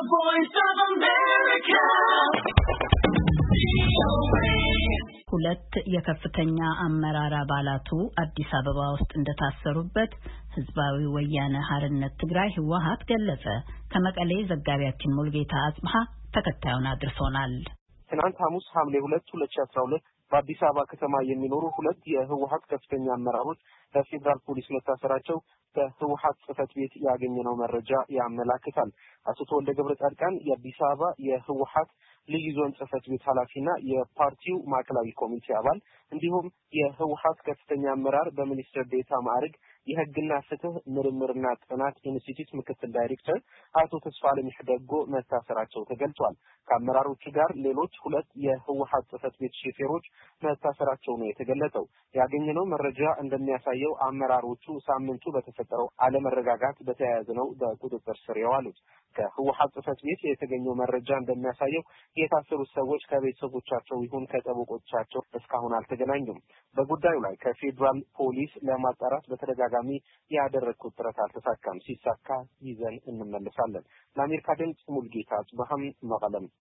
voice of America. ሁለት የከፍተኛ አመራር አባላቱ አዲስ አበባ ውስጥ እንደታሰሩበት ህዝባዊ ወያነ ሓርነት ትግራይ ህወሓት ገለጸ። ከመቀሌ ዘጋቢያችን ሙልጌታ አጽብሃ ተከታዩን አድርሶናል። ትናንት ሐሙስ ሐምሌ 2 2012 በአዲስ አበባ ከተማ የሚኖሩ ሁለት የህወሓት ከፍተኛ አመራሮች በፌደራል ፖሊስ መታሰራቸው ከህወሓት ጽሕፈት ቤት ያገኘነው መረጃ ያመለክታል። አቶ ተወልደ ገብረጻድቃን የአዲስ አበባ የህወሓት ልዩ ዞን ጽሕፈት ቤት ኃላፊና የፓርቲው ማዕከላዊ ኮሚቴ አባል እንዲሁም የህወሓት ከፍተኛ አመራር በሚኒስትር ዴኤታ ማዕረግ የህግና ፍትህ ምርምርና ጥናት ኢንስቲትዩት ምክትል ዳይሬክተር አቶ ተስፋለም ይደጎ መታሰራቸው ተገልጿል። ከአመራሮቹ ጋር ሌሎች ሁለት የህወሓት ጽሕፈት ቤት ሹፌሮች መታሰራቸው ነው የተገለጸው። ያገኘነው መረጃ እንደሚያሳየው አመራሮቹ ሳምንቱ በተፈጠረው አለመረጋጋት በተያያዘ ነው በቁጥጥር ስር የዋሉት። ከህወሓት ጽሕፈት ቤት የተገኘው መረጃ እንደሚያሳየው የታሰሩት ሰዎች ከቤተሰቦቻቸው ይሁን ከጠበቆቻቸው እስካሁን አልተገናኙም። በጉዳዩ ላይ ከፌደራል ፖሊስ ለማጣራት በተደጋጋሚ ያደረግኩት ጥረት አልተሳካም። ሲሳካ ይዘን እንመለሳለን። ለአሜሪካ ድምፅ ሙልጌታ አጽብሃም መቀለም